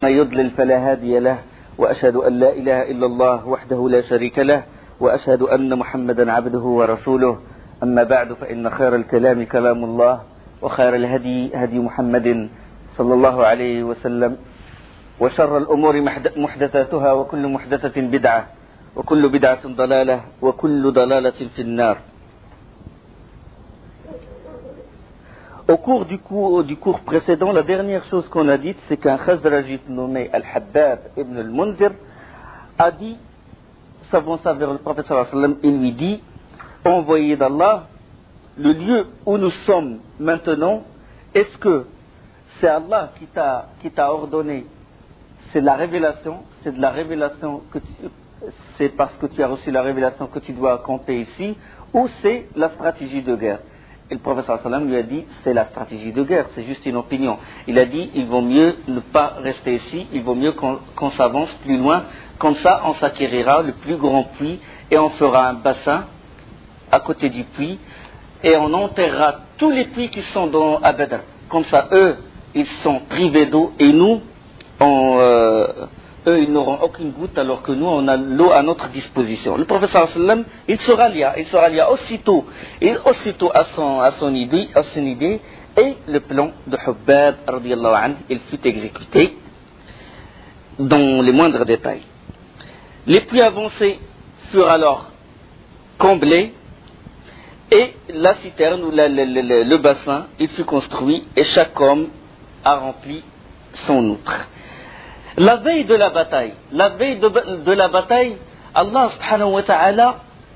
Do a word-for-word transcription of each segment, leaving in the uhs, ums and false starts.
يضلل فلا هادي له وأشهد أن لا إله إلا الله وحده لا شريك له وأشهد أن محمدا عبده ورسوله أما بعد فإن خير الكلام كلام الله وخير الهدي هدي محمد صلى الله عليه وسلم وشر الأمور محدثاتها وكل محدثة بدعة وكل بدعة ضلالة وكل ضلالة في النار. Au cours du cours, du cours précédent, la dernière chose qu'on a dite, c'est qu'un Khazrajite nommé Al-Habbab ibn al-Munzir a dit, s'avançant vers le prophète sallallahu alayhi wa sallam, il lui dit, envoyé d'Allah, le lieu où nous sommes maintenant, est-ce que c'est Allah qui t'a, qui t'a ordonné, c'est de la révélation, c'est de la révélation que tu, c'est parce que tu as reçu la révélation que tu dois camper ici, ou c'est la stratégie de guerre? Et le prophète sallallahu alayhi wa sallam lui a dit, c'est la stratégie de guerre, c'est juste une opinion. Il a dit, il vaut mieux ne pas rester ici, il vaut mieux qu'on, qu'on s'avance plus loin, comme ça on s'acquérira le plus grand puits, et on fera un bassin à côté du puits, et on enterrera tous les puits qui sont dans à Badr. Comme ça, eux, ils sont privés d'eau, et nous, on, euh, eux, ils n'auront aucune goutte, alors que nous, on a l'eau à notre disposition. Le prophète sallallahu alayhi wa sallam, il se rallia, il se rallia aussitôt, et aussitôt à son, à son idée, à son idée, et le plan de Hubbab, radiyallahu anhu, il fut exécuté dans les moindres détails. Les puits avancés furent alors comblés, et la citerne, ou la, le, le, le bassin, il fut construit, et chaque homme a rempli son outre. La veille de la bataille, la veille de, de la bataille, Allah subhanahu wa ta'ala,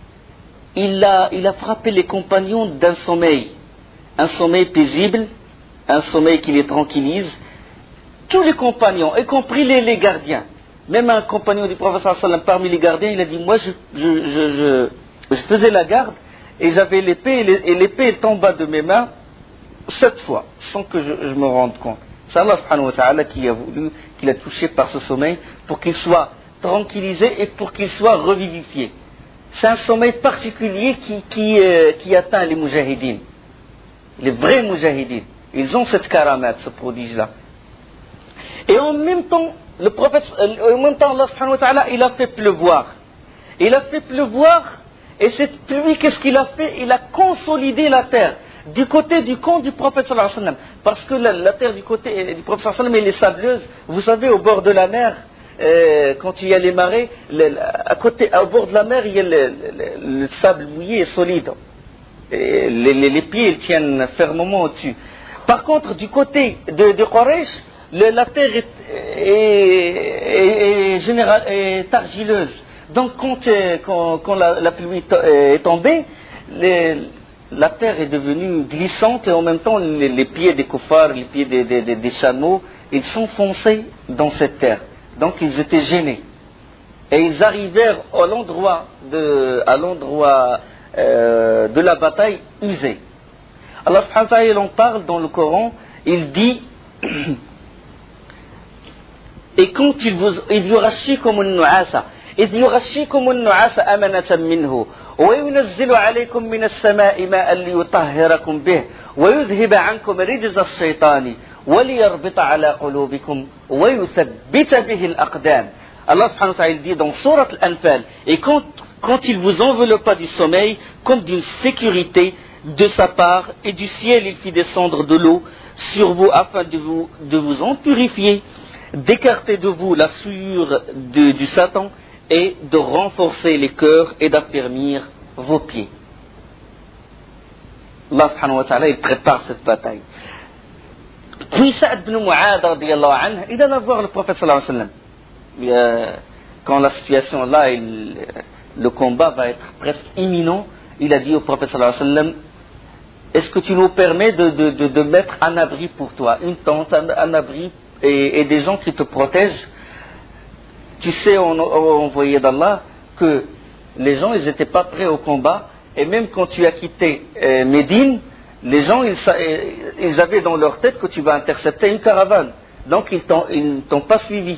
il a, il a frappé les compagnons d'un sommeil, un sommeil paisible, un sommeil qui les tranquillise. Tous les compagnons, y compris les, les gardiens, même un compagnon du prophète sallallahu alayhi wa sallam parmi les gardiens, il a dit, moi je, je, je, je, je faisais la garde et j'avais l'épée, et l'épée elle tomba de mes mains sept fois, sans que je, je me rende compte. C'est Allah subhanahu wa ta'ala qui a voulu, qui l'a touché par ce sommeil pour qu'il soit tranquillisé et pour qu'il soit revivifié. C'est un sommeil particulier qui, qui, euh, qui atteint les mujahidines, les vrais mujahidines. Ils ont cette karamat, ce prodige-là. Et en même temps, le prophète, euh, en même temps, Allah subhanahu wa ta'ala, il a fait pleuvoir. Il a fait pleuvoir, et cette pluie, qu'est-ce qu'il a fait? Il a consolidé la terre. Du côté du camp du prophète sallallahu alayhi wa sallam, parce que la, la terre du côté du prophète sallallahu alayhi wa sallam, elle est sableuse. Vous savez, au bord de la mer, euh, quand il y a les marées, le, à côté, au bord de la mer, il y a le, le, le sable mouillé et solide. Et les, les, les pieds, ils tiennent fermement au-dessus. Par contre, du côté de, de Quraysh, le, la terre est, est, est, est, général, est argileuse. Donc, quand, quand, quand la, la pluie est tombée, les la terre est devenue glissante et en même temps les, les pieds des koufars, les pieds des, des, des, des chameaux, ils s'enfonçaient dans cette terre. Donc ils étaient gênés. Et ils arrivèrent à l'endroit de, à l'endroit, euh, de la bataille usés. Allah subhanahu wa ta'ala, il en parle dans le Coran, il dit et quand il vous il yurashikum an-nu'asa إذ يغشيكم النعاس أمنة منه وينزل عليكم من السماء ماء ليطهركم به ويذهب عنكم رجز الشيطان وليربط على قلوبكم ويثبت به الأقدام. Allah subhanahu wa ta'ala dit dans Surat Al-Anfal, et quand, quand il vous enveloppa du sommeil comme d'une sécurité de sa part, et du ciel il fit descendre de l'eau sur vous afin de vous, de vous en purifier, d'écarter de vous la souillure de, du Satan, et de renforcer les cœurs et d'affermir vos pieds. Allah subhanahu wa ta'ala, il prépare cette bataille. Puis Sa'd ibn Mu'adh radiyallahu anhu, il alla voir le prophète sallallahu alayhi wa sallam. Quand la situation là, il, le combat va être presque imminent, il a dit au prophète sallallahu alayhi wa sallam, est-ce que tu nous permets de, de, de, de mettre un abri pour toi, une tente, un, un abri et, et des gens qui te protègent? Tu sais, on a envoyé d'Allah que les gens, ils n'étaient pas prêts au combat. Et même quand tu as quitté euh, Médine, les gens, ils, ils avaient dans leur tête que tu vas intercepter une caravane. Donc, ils t'ont, ils ne t'ont pas suivi.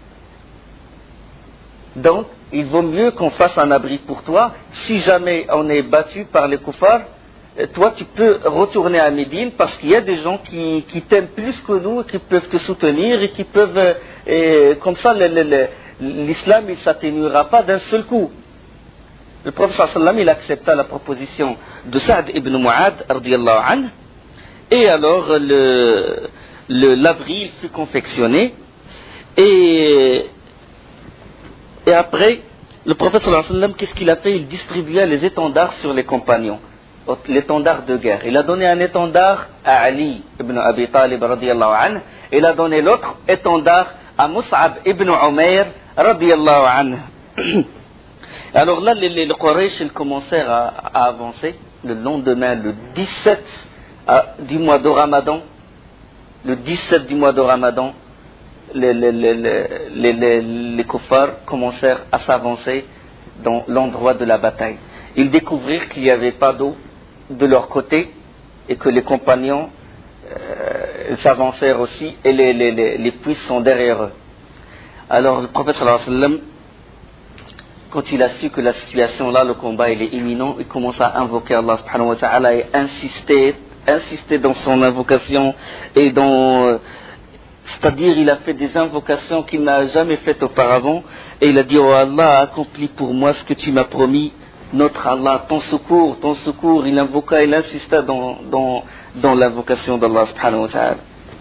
Donc, il vaut mieux qu'on fasse un abri pour toi. Si jamais on est battu par les koufars, toi tu peux retourner à Médine parce qu'il y a des gens qui, qui t'aiment plus que nous, qui peuvent te soutenir et qui peuvent, et comme ça le, le, le, l'islam il ne s'atténuera pas d'un seul coup. Le prophète sallallahu alayhi wa sallam il accepta la proposition de Saad ibn Mu'ad radiyallahu anhu, et alors le, le, l'abri il fut confectionné, et, et après le prophète sallallahu alayhi wa sallam, qu'est-ce qu'il a fait? Il distribua les étendards sur les compagnons, l'étendard de guerre. Il a donné un étendard à Ali ibn Abi Talib radiyallahu anhu, et il a donné l'autre étendard à Mus'ab ibn Umayr radiyallahu anhu. Alors là, les, les, les Quraysh, ils commencèrent à, à avancer. Le lendemain, le dix-sept du mois de Ramadan, le dix-sept du mois de Ramadan, les, les, les, les, les, les kuffars commencèrent à s'avancer dans l'endroit de la bataille. Ils découvrirent qu'il n'y avait pas d'eau de leur côté et que les compagnons euh, s'avancèrent aussi et les, les, les, les puits sont derrière eux. Alors le prophète sallallahu alayhi wa sallam, quand il a su que la situation là, le combat il est imminent, il commence à invoquer Allah subhanahu wa ta'ala et insister, insister dans son invocation et dans... C'est-à-dire, il a fait des invocations qu'il n'a jamais faites auparavant. Et il a dit, oh Allah, accomplis pour moi ce que tu m'as promis. Notre Allah, ton secours, ton secours. Il invoqua, il insista dans, dans, dans l'invocation d'Allah subhanahu wa ta'ala.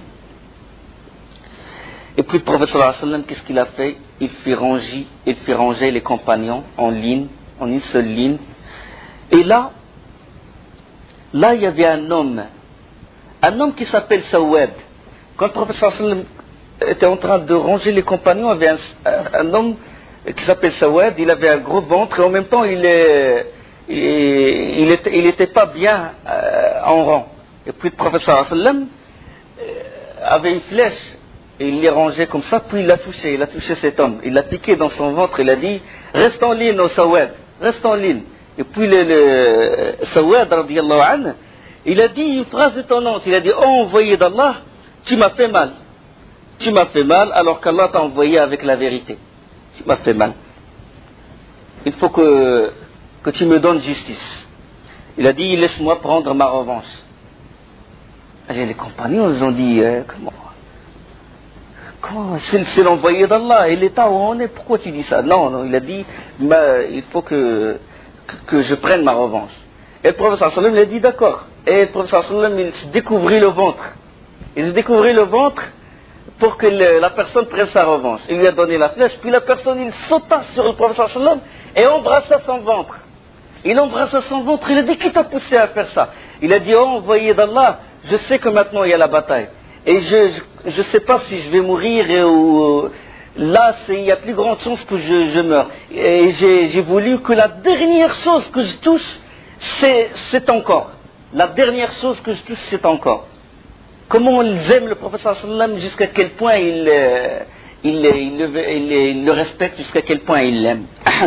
Et puis le prophète sallallahu alayhi wa sallam, qu'est-ce qu'il a fait? Il fit ranger, il fit ranger les compagnons en ligne, en une seule ligne. Et là, là il y avait un homme, un homme qui s'appelle Sawad. Quand le prophète sallallahu alayhi wa sallam était en train de ranger les compagnons, il y avait un, un homme qui s'appelle Sawad, il avait un gros ventre et en même temps il est, il était, il était pas bien euh, en rang. Et puis le prophète sallallahu alayhi wa sallam euh, avait une flèche et il les rangeait comme ça, puis il l'a touché, il a touché cet homme, il l'a piqué dans son ventre, il a dit reste en ligne, oh Sawad, reste en ligne. Et puis le, le Sawad radiyallahu anhu, il a dit une phrase étonnante, il a dit oh envoyé d'Allah, tu m'as fait mal. Tu m'as fait mal alors qu'Allah t'a envoyé avec la vérité. Tu m'as fait mal. Il faut que, que tu me donnes justice. Il a dit, laisse-moi prendre ma revanche. Et les compagnons, ils ont dit, eh, comment, comment c'est, c'est l'envoyé d'Allah et l'état où on est, pourquoi tu dis ça? Non, non, il a dit, il faut que, que, que je prenne ma revanche. Et le prophète sallallahu alayhi wa sallam, il a dit, d'accord. Et le prophète sallallahu alayhi wa sallam, il se découvrit le ventre. Il se découvrit le ventre pour que le, la personne prenne sa revanche. Il lui a donné la flèche, puis la personne, il sauta sur le prophète sallallahu alayhi wa sallam et embrassa son ventre. Il embrassa son ventre, il a dit, qui t'a poussé à faire ça? Il a dit, oh envoyé d'Allah, je sais que maintenant il y a la bataille. Et je ne sais pas si je vais mourir et, ou là, c'est, il y a plus grande chance que je, je meure. Et j'ai, j'ai voulu que la dernière chose que je touche, c'est, c'est encore. La dernière chose que je touche, c'est encore. Comment ils aiment le prophète sallallahu alayhi wa sallam, jusqu'à quel point ils, euh, ils, ils, ils, ils, ils le respectent, jusqu'à quel point ils l'aiment.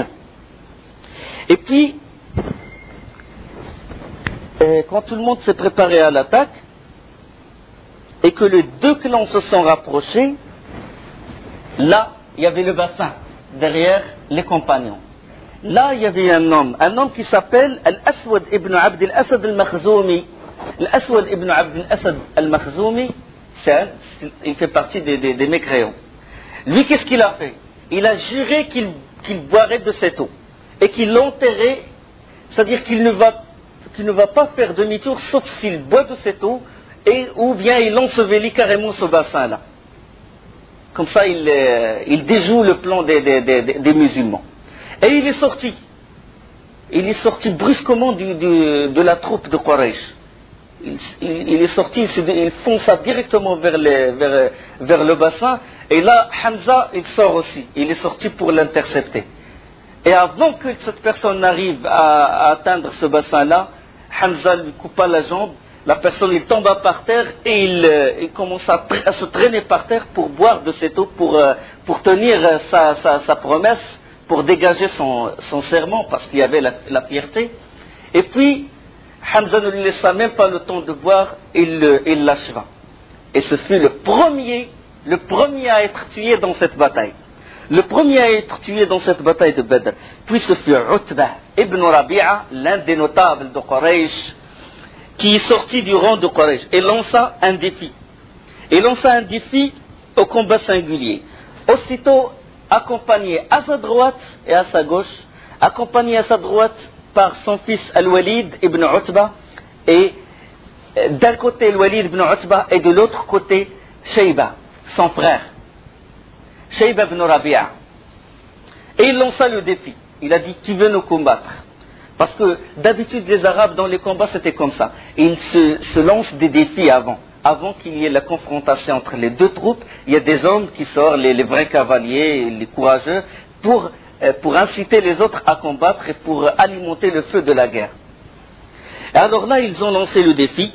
Et puis, euh, quand tout le monde s'est préparé à l'attaque, et que les deux clans se sont rapprochés, là, il y avait le bassin, derrière les compagnons. Là, il y avait un homme, un homme qui s'appelle Al-Aswad ibn Abd al-Asad al-Makhzoumi. Al-Aswad ibn Abd al-Asad al-Makhzoumi, il fait partie des, des, des mécréants. Lui, qu'est-ce qu'il a fait? Il a juré qu'il, qu'il boirait de cette eau et qu'il l'enterrait, c'est-à-dire qu'il ne va, qu'il ne va pas faire demi-tour sauf s'il boit de cette eau et ou bien il ensevelit carrément ce bassin-là. Comme ça, il, euh, il déjoue le plan des, des, des, des musulmans. Et il est sorti. Il est sorti brusquement du, du, de la troupe de Quraysh. Il, il, il est sorti, il, se, il fonça directement vers, les, vers, vers le bassin. Et là, Hamza, il sort aussi. Il est sorti pour l'intercepter. Et avant que cette personne n'arrive à, à atteindre ce bassin-là, Hamza lui coupa la jambe. La personne, il tomba par terre et il, il commence à, à se traîner par terre pour boire de cette eau, pour, pour tenir sa, sa, sa promesse, pour dégager son, son serment, parce qu'il y avait la, la fierté. Et puis, Hamza ne lui laissa même pas le temps de boire, il, il l'acheva. Et ce fut le premier, le premier à être tué dans cette bataille. Le premier à être tué dans cette bataille de Badr. Puis ce fut Utbah ibn Rabi'a, l'un des notables de Quraysh, qui sortit du rang de Quraysh et lança un défi. Il lança un défi au combat singulier. Aussitôt accompagné à sa droite et à sa gauche, accompagné à sa droite par son fils Al-Walid ibn Utba, et d'un côté Al-Walid ibn Utba et de l'autre côté Shayba, son frère, Shayba ibn Rabi'a. Et il lança le défi. Il a dit: qui veut nous combattre? Parce que d'habitude les Arabes dans les combats c'était comme ça. Ils se, se lancent des défis avant. Avant qu'il y ait la confrontation entre les deux troupes, il y a des hommes qui sortent, les, les vrais cavaliers, les courageux, pour, euh, pour inciter les autres à combattre et pour alimenter le feu de la guerre. Et alors là, ils ont lancé le défi.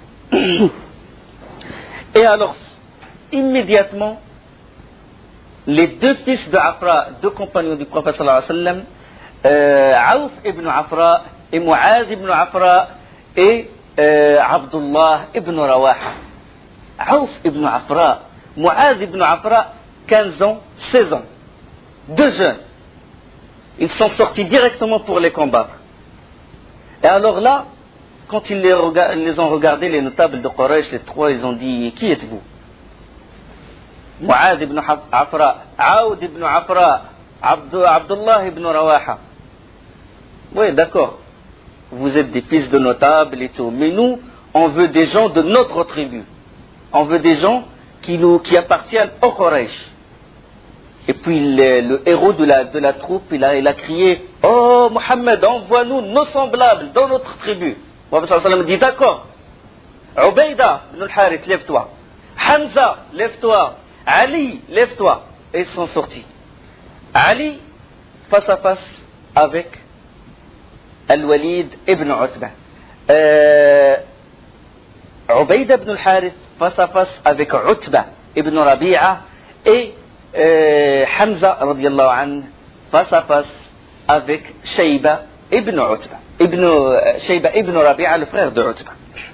Et alors, immédiatement, les deux fils de Afra, deux compagnons du prophète sallallahu alayhi wa sallam, euh, Aouf ibn Afra et Mu'adh ibn Afra et euh, Abdullah ibn Rawaha. Aouf ibn Afra, Mu'adh ibn Afra, quinze ans, seize ans, deux jeunes. Ils sont sortis directement pour les combattre. Et alors là, quand ils les, rega- les ont regardés, les notables de Quraysh, les trois, ils ont dit: qui êtes-vous? Mu'adh ibn Afra, Aoud ibn Afra, Abd- Abdullah ibn Rawaha. Oui, d'accord. Vous êtes des fils de notables et tout. Mais nous, on veut des gens de notre tribu. On veut des gens qui, nous, qui appartiennent au Quraysh. Et puis le, le héros de la, de la troupe, il a, il a crié: oh Mohammed, envoie-nous nos semblables dans notre tribu. Le prophète sallallahu alayhi wa sallam dit: d'accord. Ubayda ibn al-Harith, lève-toi. Hamza, lève-toi. Ali, lève-toi. Et ils sont sortis. Ali, face à face avec Al-Walid ibn Utba. Euh, Ubayda ibn al-Harith, face à face avec Utba ibn Rabi'a. Et euh, Hamza, radiallahu anhu, face à face avec Shayba ibn Utba. Ibn, euh, Shayba ibn Rabi'a, le frère de Utba.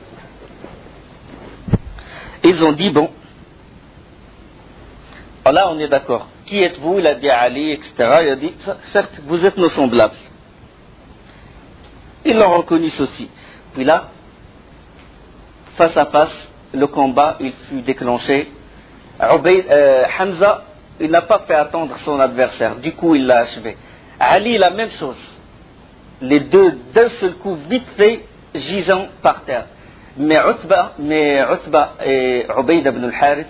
Ils ont dit: bon, là on est d'accord. Qui êtes-vous? Il a dit Ali, et cetera. Il a dit: certes, vous êtes nos semblables. Ils l'ont reconnu ceci. Puis là, face à face, le combat, il fut déclenché. Ubayd, euh, Hamza, il n'a pas fait attendre son adversaire. Du coup, il l'a achevé. Ali, la même chose. Les deux, d'un seul coup, vite fait, gisant par terre. Mais Utba, mais Utba et Ubayd ibn al-Harith,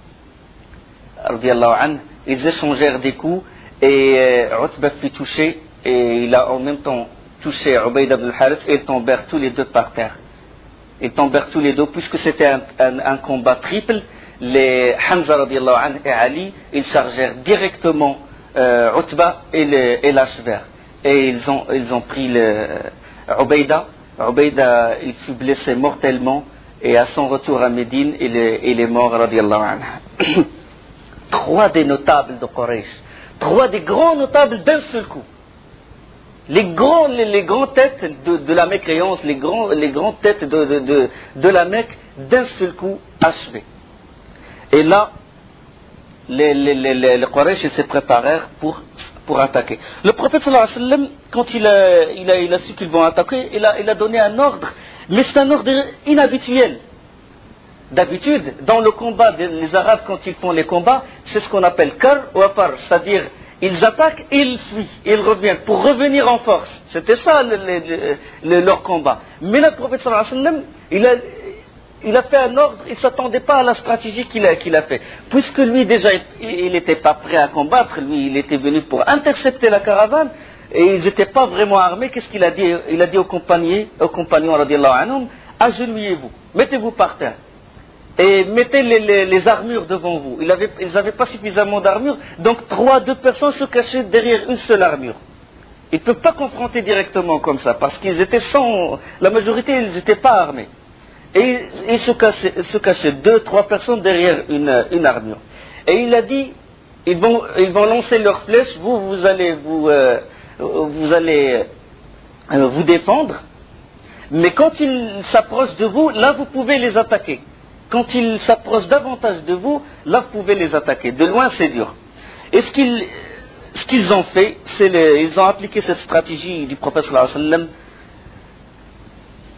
radiallahu anhu, ils échangèrent des coups et euh, Utba fut touché et il a en même temps touché Ubayd ibn al-Harith et ils tombèrent tous les deux par terre. Ils tombèrent tous les deux puisque c'était un, un, un combat triple. Les Hamza radiallahu anhu et Ali, ils chargèrent directement euh, Utba et, le, et l'achevèrent. Et ils ont, ils ont pris le Ubayda. Ubayda, il fut blessé mortellement et à son retour à Médine, il est, il est mort radiallahu anhu. Trois des notables de Quraysh, trois des grands notables d'un seul coup. Les grands, les, les grandes têtes de, de la mécréance, les, grands, les grandes têtes de, de, de, de la Mecque, d'un seul coup achevées. Et là, les, les, les, les, les Quraysh se préparèrent pour, pour attaquer. Le prophète sallallahu alayhi wa sallam, quand il a, il a, il a su qu'ils vont attaquer, il a, il a donné un ordre, mais c'est un ordre inhabituel. D'habitude, dans le combat, les Arabes, quand ils font les combats, c'est ce qu'on appelle kar ou afar, c'est-à-dire ils attaquent et ils fuient, ils reviennent pour revenir en force. C'était ça le, le, le, leur combat. Mais le prophète sallallahu alayhi wa sallam, il a, il a fait un ordre, il ne s'attendait pas à la stratégie qu'il a, qu'il a fait. Puisque lui déjà, il n'était pas prêt à combattre, lui il était venu pour intercepter la caravane, et ils n'étaient pas vraiment armés. Qu'est-ce qu'il a dit? Il a dit aux compagnons, aux compagnons radiallahu anhum: agenouillez-vous, mettez-vous par terre. Et mettez les, les, les armures devant vous. Ils n'avaient pas suffisamment d'armures, donc trois, deux personnes se cachaient derrière une seule armure. Ils ne peuvent pas confronter directement comme ça, parce qu'ils étaient sans... La majorité, ils n'étaient pas armés. Et ils se cachaient, se cachaient deux, trois personnes derrière une, une armure. Et il a dit, ils vont, ils vont lancer leurs flèches, vous, vous allez vous, euh, vous, allez, euh, vous défendre, mais quand ils s'approchent de vous, là, vous pouvez les attaquer. Quand ils s'approchent davantage de vous, là vous pouvez les attaquer. De loin c'est dur. Et ce qu'ils, ce qu'ils ont fait, c'est les, ils ont appliqué cette stratégie du prophète sallallahu alayhi wa sallam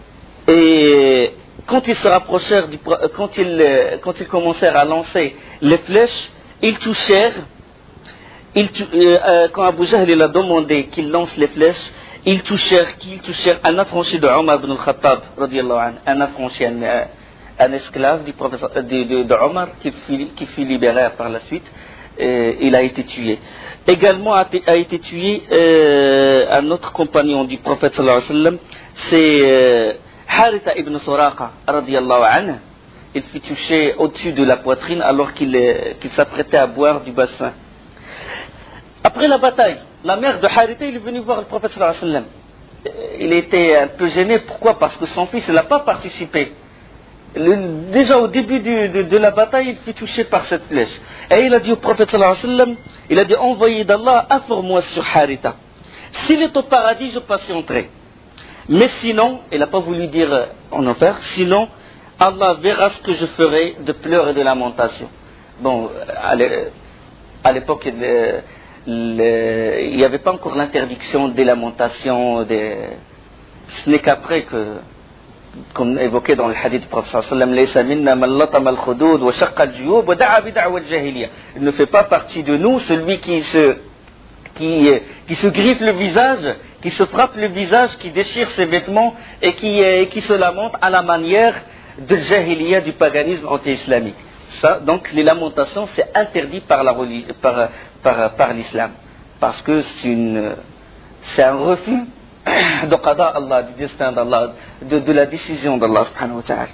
Et quand ils se rapprochèrent, du, quand, ils, quand ils commencèrent à lancer les flèches, ils touchèrent, ils, euh, quand Abu Jahl il a demandé qu'ils lancent les flèches, ils touchèrent, qu'ils touchèrent un affranchi de Omar ibn al-Khattab, un affranchi, un, un esclave du professeur, de, de, de Omar qui fut, qui fut libéré par la suite. Euh, il a été tué. Également a, a été tué euh, un autre compagnon du prophète sallallahu alayhi wa sallam, c'est euh, Haritha ibn Suraqa radiyallahu anhu. Il fut touché au-dessus de la poitrine alors qu'il, euh, qu'il s'apprêtait à boire du bassin. Après la bataille, la mère de Haritha il est venue voir le prophète sallallahu alayhi wa sallam. Il était un peu gêné. Pourquoi? Parce que son fils n'a pas participé. Le, déjà au début du, de, de la bataille, il fut touché par cette flèche. Et il a dit au prophète sallallahu alayhi wa sallam, il a dit, envoyé d'Allah, informe-moi sur Haritha. S'il est au paradis, je patienterai. Mais sinon, il n'a pas voulu dire en enfer, sinon, Allah verra ce que je ferai de pleurs et de lamentations. Bon, à l'époque, le, le, il n'y avait pas encore l'interdiction des lamentations, des... ce n'est qu'après que, comme évoqué dans le hadith du prophète sallallahu alayhi wa sallam, il ne fait pas partie de nous celui qui se, qui, qui se griffe le visage, qui se frappe le visage, qui déchire ses vêtements et qui, et qui se lamente à la manière de jahiliya, du paganisme anti-islamique. Ça, donc les lamentations, c'est interdit par, la religion, par, par, par l'islam, parce que c'est, une, c'est un refus de qada Allah, du destin d'Allah, de, de la décision d'Allah subhanahu wa ta'ala.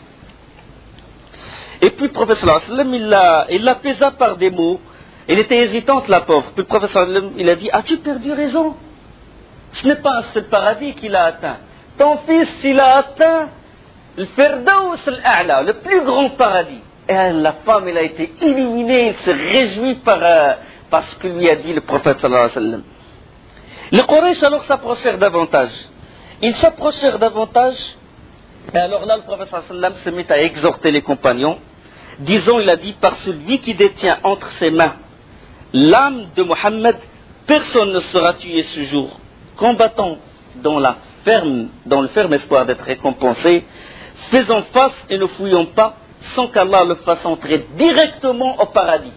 Et puis le prophète sallallahu alayhi wa sallam, il l'a, il l'apaisa par des mots. Il était hésitante, la pauvre. Puis le prophète sallallahu alayhi wa sallam, il a dit, as-tu perdu raison? Ce n'est pas un seul paradis qu'il a atteint. Ton fils, il a atteint le Firdaus al-A'la, le plus grand paradis. Et la femme, elle a été illuminée, elle se réjouit par, euh, par ce que lui a dit le prophète sallallahu alayhi wa sallam. Les Quraysh alors s'approchèrent davantage. Ils s'approchèrent davantage, et alors là le prophète sallallahu alayhi wa sallam se mit à exhorter les compagnons, disant, il a dit, par celui qui détient entre ses mains l'âme de Mohammed, personne ne sera tué ce jour, combattant dans, la ferme, dans le ferme espoir d'être récompensé, faisant face et ne fouillons pas, sans qu'Allah le fasse entrer directement au paradis.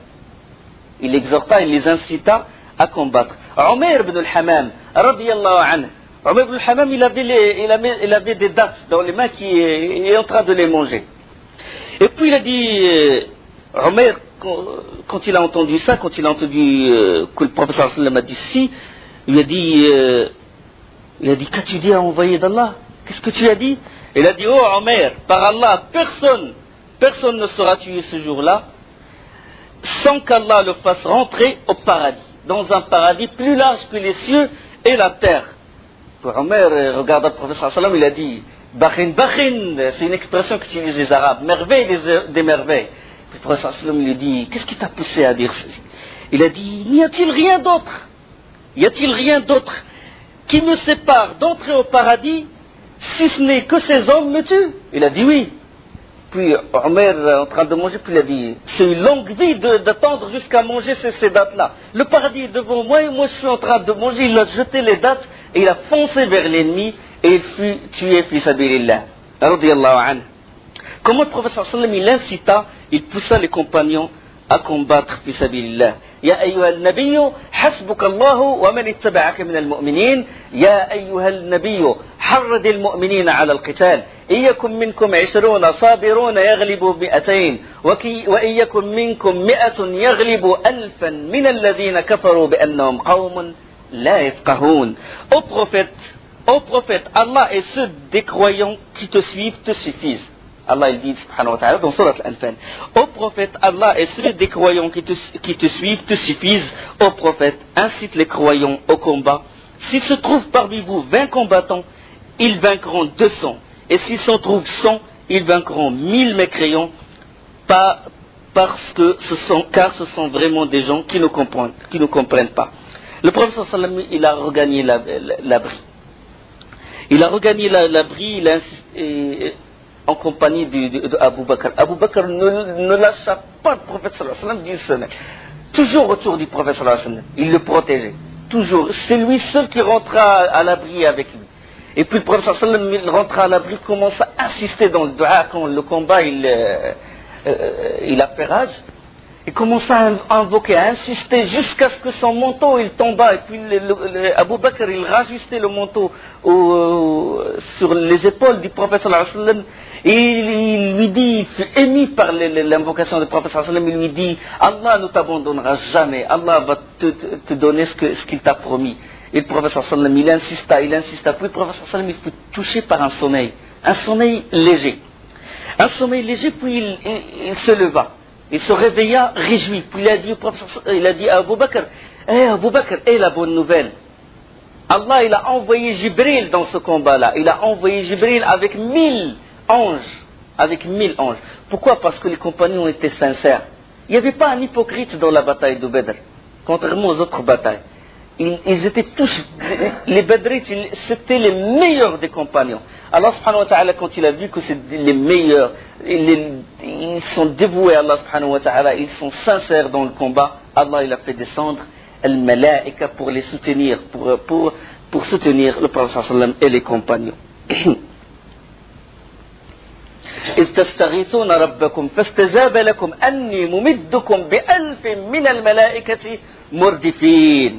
Il exhorta, il les incita à combattre. Omer ibn al-Hammam, radiyallahu anhu, Omer ibn al-Hammam, il avait, les, il, avait, il avait des dattes dans les mains qui est, est en train de les manger. Et puis il a dit, Omer, quand, quand il a entendu ça, quand il a entendu euh, que le professeur sallam a dit si, il a dit, euh, il a dit, qu'as-tu dit à envoyer d'Allah? Qu'est-ce que tu as dit? Il a dit, oh Omer, par Allah, personne, personne ne sera tué ce jour-là, sans qu'Allah le fasse rentrer au paradis, dans un paradis plus large que les cieux et la terre. Omer regarda le professeur sallam, il a dit, Bakhin, Bakhin, c'est une expression qu'utilisent les Arabes, merveille des, des merveilles. Puis le professeur sallam lui dit, qu'est-ce qui t'a poussé à dire ceci? Il a dit, n'y a-t-il rien d'autre? Y a-t-il rien d'autre qui me sépare d'entrer au paradis, si ce n'est que ces hommes me tuent? Il a dit oui. Puis Omer, en train de manger, puis il a dit, c'est une longue vie de, d'attendre jusqu'à manger ces, ces dates-là. Le paradis est devant moi et moi je suis en train de manger. Il a jeté les dates et il a foncé vers l'ennemi et il fut tué fi sabilillah. Radiyallahu anhu. Comment le professeur sallam il incita, il poussa les compagnons à combattre fi sabilillah. Ya ayyuha al-nabiyyu, hasbuka Allahu wa man ittaba'aka min al-mu'minin. Ya ayyuha al-nabiyyu, harrid al-mu'minina 'ala al-qital. إن يكن منكم عشرون صابرون يغلبوا مئتين وإن يكن منكم مئة يغلبوا ألفا من الذين كفروا بأنهم قوم لا يفقهون. Ô prophète, ô prophète, Allah et ceux des croyants qui te suivent te suffisent. Allah il dit subhanahu wa ta'ala dans Surat Al-Anfal. Ô prophète, Allah et ceux des croyants qui te, qui te suivent te suffisent. Ô prophète, incite les croyants au combat. S'il se trouve parmi vous vingt combattants, ils vaincront deux cents. Et s'ils s'en trouvent cent, ils vaincront mille mécréants, pas parce que ce sont, car ce sont vraiment des gens qui ne comprennent, qui ne comprennent pas. Le prophète sallallahu alayhi wa sallam, il a regagné la, la, l'abri. Il a regagné la, l'abri, il a insisté, en compagnie d'Abu Bakr. Abu Bakr ne, ne lâcha pas le prophète sallallahu alayhi wa sallam d'une semaine. Toujours autour du prophète sallallahu alayhi wa sallam. Il le protégeait. Toujours. C'est lui seul qui rentra à l'abri avec lui. Et puis le prophète sallallahu alayhi wa sallam, il rentre à l'abri, commence à insister dans le dua quand le combat il, euh, euh, il a fait rage. Il commence à invoquer, à insister jusqu'à ce que son manteau il tomba. Et puis le, le, le, Abu Bakr il rajustait le manteau au, sur les épaules du prophète sallallahu alayhi wa sallam. Et il, il lui dit, il fut ému par l'invocation du prophète sallallahu alayhi wa sallam. Il lui dit, Allah ne t'abandonnera jamais. Allah va te, te, te donner ce, que, ce qu'il t'a promis. Et le prophète sallallahu alayhi wa sallam, il insista, il insista. Puis le prophète sallallahu alayhi wa sallam, il fut touché par un sommeil. Un sommeil léger. Un sommeil léger, puis il, il, il se leva. Il se réveilla réjoui. Puis il a dit au prophète, il a dit à Abu Bakr, hé hey, Abu Bakr, hé hey, la bonne nouvelle. Allah, il a envoyé Jibril dans ce combat-là. Il a envoyé Jibril avec mille anges. Avec mille anges. Pourquoi? Parce que les compagnons étaient sincères. Il n'y avait pas un hypocrite dans la bataille de Badr, contrairement aux autres batailles. Ils, ils étaient tous, les Badrites, c'était les meilleurs des compagnons. Allah subhanahu wa ta'ala, quand il a vu que c'est les meilleurs, ils, ils sont dévoués à Allah subhanahu wa ta'ala, ils sont sincères dans le combat, Allah il a fait descendre al-malaika pour les soutenir, pour, pour, pour soutenir le prophète sallam et les compagnons. إذ تستغيثون ربكم فاستجاب لكم أني ممدكم بألف من الملائكة مردفين.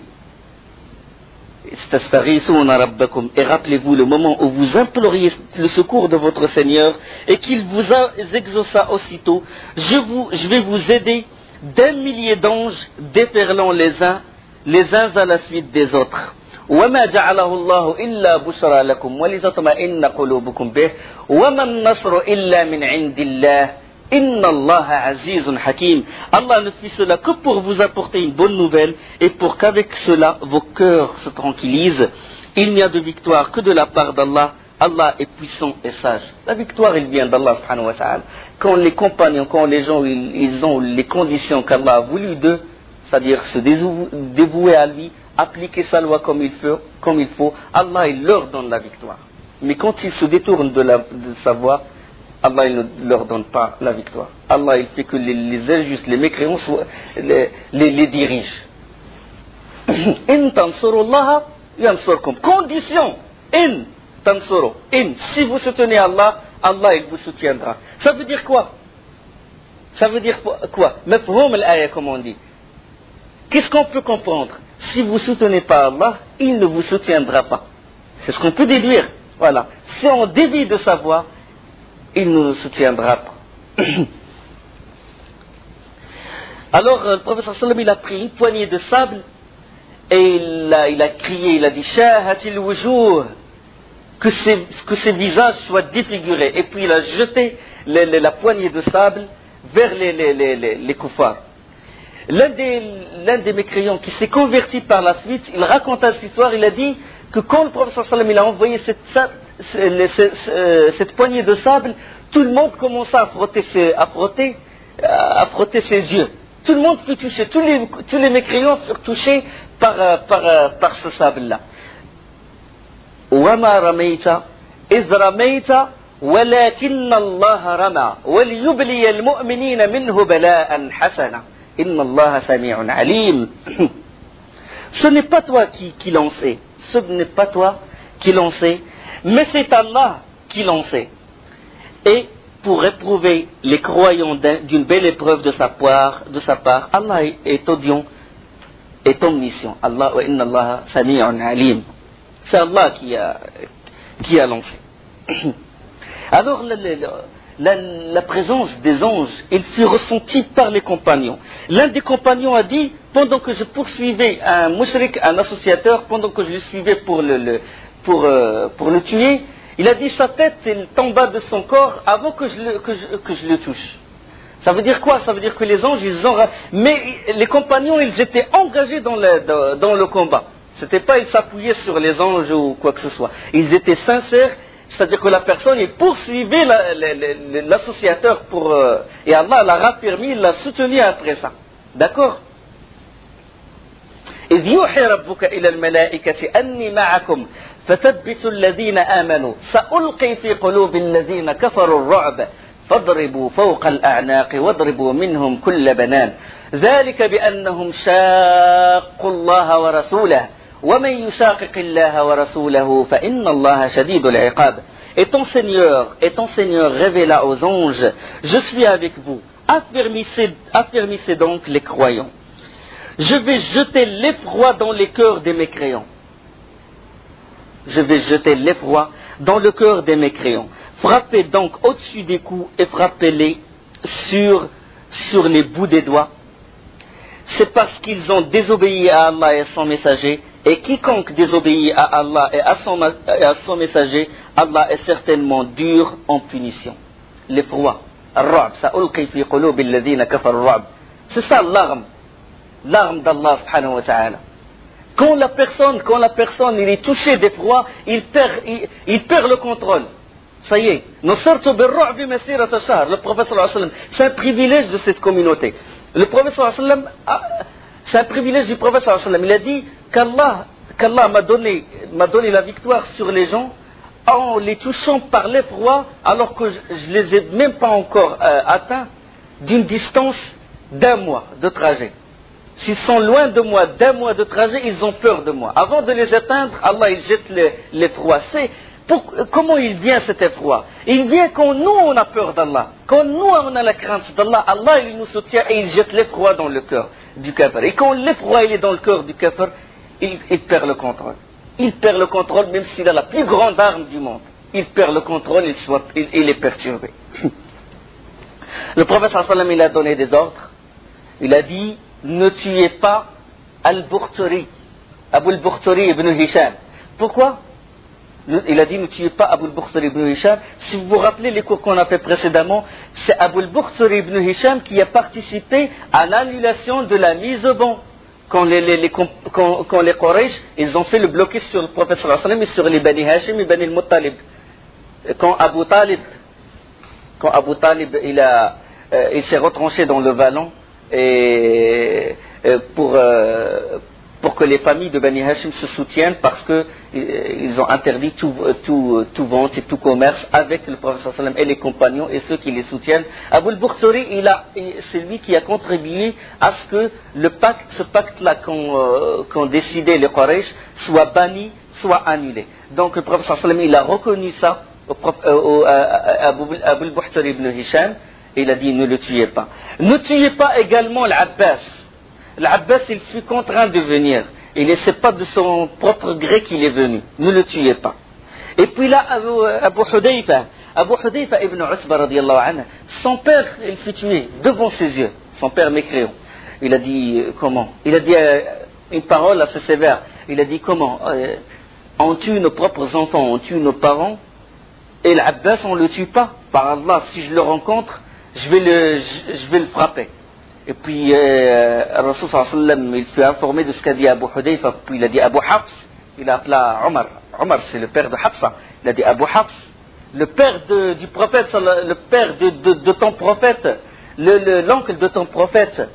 Et rappelez-vous le moment où vous imploriez le secours de votre Seigneur et qu'il vous exauça aussitôt. Je, vous, je vais vous aider d'un millier d'anges déferlant les uns, les uns à la suite des autres. وما جعله الله إلا بشرى لكم ولتطمئن قلوبكم به وما النصر إلا من عند الله Inna Allah azizun hakim. Allah ne fit cela que pour vous apporter une bonne nouvelle et pour qu'avec cela vos cœurs se tranquillisent. Il n'y a de victoire que de la part d'Allah. Allah est puissant et sage. La victoire, elle vient d'Allah subhanahu wa ta'ala. Quand les compagnons, quand les gens, ils, ils ont les conditions qu'Allah a voulu d'eux, c'est-à-dire se dévouer à lui, appliquer sa loi comme il faut, comme il faut, Allah, il leur donne la victoire. Mais quand ils se détournent de, la, de sa voie, Allah il ne leur donne pas la victoire. Allah il fait que les, les injustes, les mécréants soient, les, les, les dirigent. In tansurullaha yansurkum. Condition. In tansuru. In. Si vous soutenez Allah, Allah il vous soutiendra. Ça veut dire quoi? Ça veut dire quoi? Mafhoum al-aya comme on dit. Qu'est-ce qu'on peut comprendre? Si vous ne soutenez pas Allah, il ne vous soutiendra pas. C'est ce qu'on peut déduire. Voilà. Si on dévie de sa voie, il ne nous soutiendra pas. Alors, le professeur sallam, il a pris une poignée de sable et il a, il a crié, il a dit Shahatil wujuh, que ces, que ces visages soient défigurés. Et puis il a jeté les, les, la poignée de sable vers les, les, les, les, les kuffars. L'un des, l'un des mécréants qui s'est converti par la suite, il raconta cette histoire, il a dit que quand le professeur sallam, il a envoyé cette sable, cette poignée de sable, tout le monde commença à frotter ses, à frotter, à frotter ses yeux. Tout le monde fut touché, tous les, tous les mécréants furent touchés par, par, par ce sable-là. وَمَا رَمَيْتَ إِذْ رَمَيْتَ وَلَكِنَّ اللَّهَ رَمَى وَلِيُبْلِيَ الْمُؤْمِنِينَ مِنْهُ بَلَاءً حَسَنًا إِنَّ اللَّهَ سَمِيعٌ عَلِيمٌ. Ce n'est pas toi qui, qui lançais, ce n'est pas toi qui lançais, mais c'est Allah qui lançait. Et pour éprouver les croyants d'une belle épreuve de sa part, de sa part, Allah est audient, est omniscient. Allah wa inna Allah sami'un alim. C'est Allah qui a, qui a lancé. Alors la, la, la, la présence des anges, elle fut ressentie par les compagnons. L'un des compagnons a dit, pendant que je poursuivais un mushrik, un associateur, pendant que je le suivais pour le, le Pour, euh, pour le tuer, il a dit sa tête elle tomba de son corps avant que je, le, que, je, que je le touche. Ça veut dire quoi? Ça veut dire que les anges, ils ont... Mais les compagnons, ils étaient engagés dans le, dans, dans le combat. C'était pas ils s'appuyaient sur les anges ou quoi que ce soit. Ils étaient sincères, c'est-à-dire que la personne, il poursuivait la, la, la, l'associateur pour... Euh, et Allah l'a raffermi, il l'a soutenu après ça. D'accord? إذ يوحي ربك إلى الملائكة أني معكم فثبتوا الذين آمنوا سألقي في قلوب الذين كفروا الرعب فاضربوا فوق الأعناق واضربوا منهم كل بنان ذلك بأنهم شاقوا الله ورسوله وَمَنْ يُشَاقِقِ اللَّهَ وَرَسُولَهُ فَإِنَّ اللَّهَ شَدِيدُ الْعِقَابِ. Et ton Seigneur, et ton Seigneur révéla aux anges, je suis avec vous. Affermissez, affermissez donc les croyants. Je vais jeter l'effroi dans les cœurs des mécréants. Je vais jeter l'effroi dans le cœur des mécréants. Frappez donc au-dessus des coups et frappez-les sur, sur les bouts des doigts. C'est parce qu'ils ont désobéi à Allah et à son messager. Et quiconque désobéit à Allah et à son, et à son messager, Allah est certainement dur en punition. L'effroi. C'est ça l'arme. L'arme d'Allah subhanahu wa ta'ala. Quand la personne, quand la personne il est touché d'effroi, il perd, il, il perd le contrôle. Ça y est. Le prophète sallallahu alayhi wa sallam, c'est un privilège de cette communauté. Le prophète sallallahu alayhi wa sallam, c'est un privilège du prophète sallallahu alayhi wa sallam. Il a dit qu'Allah, qu'Allah m'a donné, m'a donné la victoire sur les gens en les touchant par l'effroi, alors que je ne les ai même pas encore euh, atteints d'une distance d'un mois de trajet. S'ils sont loin de moi d'un mois de trajet, ils ont peur de moi. Avant de les atteindre, Allah il jette l'effroi. C'est pour, comment il vient cet effroi? Il vient quand nous on a peur d'Allah. Quand nous on a la crainte d'Allah, Allah il nous soutient et il jette l'effroi dans le cœur du kafir. Et quand l'effroi il est dans le cœur du kafir, il, il perd le contrôle. Il perd le contrôle même s'il a la plus grande arme du monde. Il perd le contrôle, il, soit, il, il est perturbé. Le prophète sallallahu alayhi wa sallam il a donné des ordres. Il a dit ne tuez pas Al-Bukhtari, Abu al-Bukhtari ibn Hisham. Pourquoi? Il a dit ne tuez pas Abu al-Bukhtari ibn Hisham. Si vous vous rappelez les cours qu'on a fait précédemment, c'est Abu al-Bukhtari ibn Hisham qui a participé à l'annulation de la mise au banc. Quand les, les, les, quand, quand les Quraysh, ils ont fait le blocus sur le prophète sallallahu alayhi wa sallam et sur les Bani Hashim et Bani al-Muttalib. Quand Abu Talib, quand Abu Talib il, a, euh, il s'est retranché dans le vallon, et pour, euh, pour que les familles de Bani Hashim se soutiennent parce qu'ils ont interdit tout, tout, tout vente et tout commerce avec le prophète sallallahu alayhi wa sallam et les compagnons et ceux qui les soutiennent. Abu al-Bukhtari, il a, c'est lui qui a contribué à ce que le pacte, ce pacte-là qu'ont, euh, qu'ont décidé les Quraysh soit banni, soit annulé. Donc le prophète sallallahu alayhi wa sallam, il a reconnu ça au, au, au, à Abu al-Bukhtari ibn Hisham. Et il a dit ne le tuez pas. Ne tuez pas également l'Abbas. L'Abbas il fut contraint de venir. Et ce n'est pas de son propre gré qu'il est venu. Ne le tuez pas. Et puis là Abu, Abu Hudayfa, Abu Hudayfa ibn Utba radiyallahu anhu, son père il fut tué devant ses yeux. Son père mécréant. Il a dit euh, comment? Il a dit euh, une parole assez sévère. Il a dit comment? euh, On tue nos propres enfants, on tue nos parents. Et l'Abbas on ne le tue pas. Par Allah, si je le rencontre, Je vais, le, je, je vais le frapper. Et puis, euh, Rasul sallallahu alayhi wa sallam, il fut informé de ce qu'a dit Abu Hudayfa. Puis il a dit Abu Hafs. Il a appelé Omar. Omar, c'est le père de Hafsa. Il a dit Abu Hafs, le père de, du prophète, le père de, de, de ton prophète, le, le, l'oncle de ton prophète.